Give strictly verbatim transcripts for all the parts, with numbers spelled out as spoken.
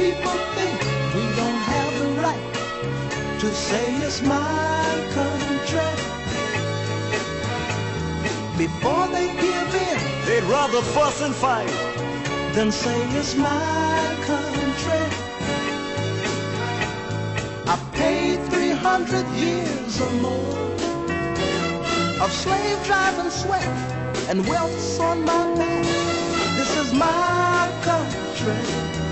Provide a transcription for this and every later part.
people think we don't have the right to say it's my country. Before they give in, they'd rather fuss and fight than say it's my country. I paid three hundred years or more of slave driving sweat and welts on my back. This is my country.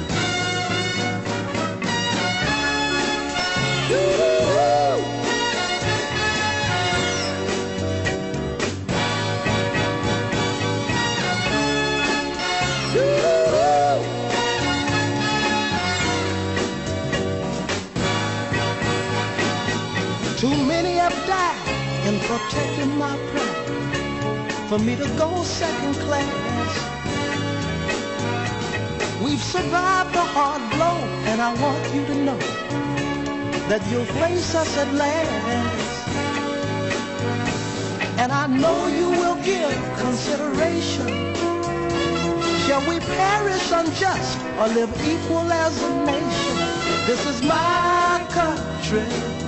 Woo-hoo-hoo. Woo-hoo-hoo. Too many have died in protecting my pride, for me to go second class. We've survived the hard blow, and I want you to know that you'll face us at last. And I know you will give consideration. Shall we perish unjust or live equal as a nation? This is my country.